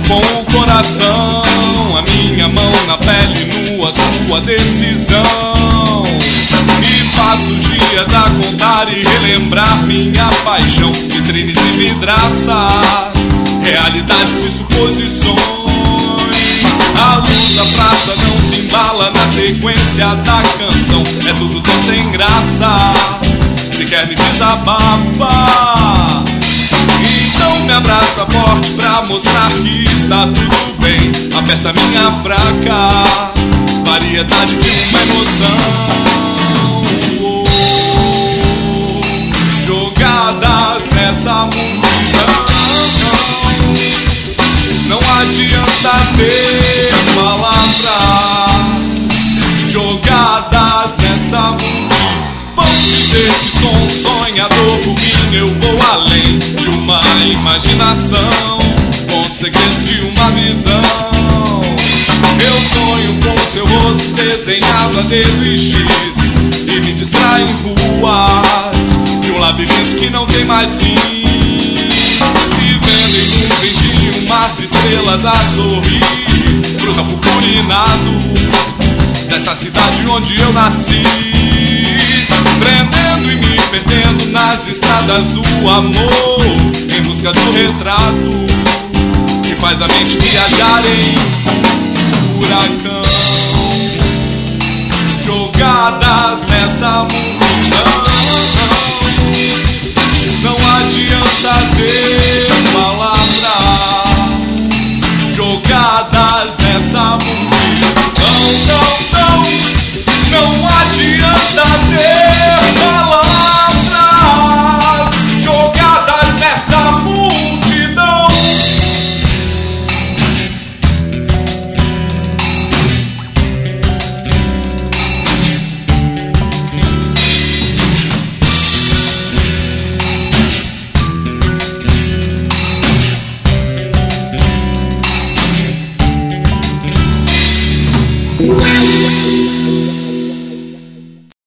com o coração, a minha mão na pele nua, sua decisão. E passo os dias a contar e relembrar minha paixão. Vitrines e vidraças, realidades e suposições. A luz da praça não se embala na sequência da canção. É tudo tão sem graça, sequer me desabafa. Então me abraça forte pra mostrar que está tudo bem. Aperta minha fraca variedade de uma emoção. Jogadas nessa multidão, não adianta ter palavras. Jogadas nessa multidão, vão dizer que sou um sonhador. Por mim eu vou além de uma imaginação, conto segredos de uma visão. Eu sonho com seu rosto desenhado a dedo e X, e me distrai em ruas de um labirinto que não tem mais fim. Vivendo em nuvens de um mar de estrelas a sorrir, cruza o purpurinado dessa cidade onde eu nasci. Prendendo e me perdendo nas estradas do amor, em busca do retrato que faz a mente viajar em furacão. Jogadas nessa multidão, não adianta ter palavras. Jogadas nessa multidão,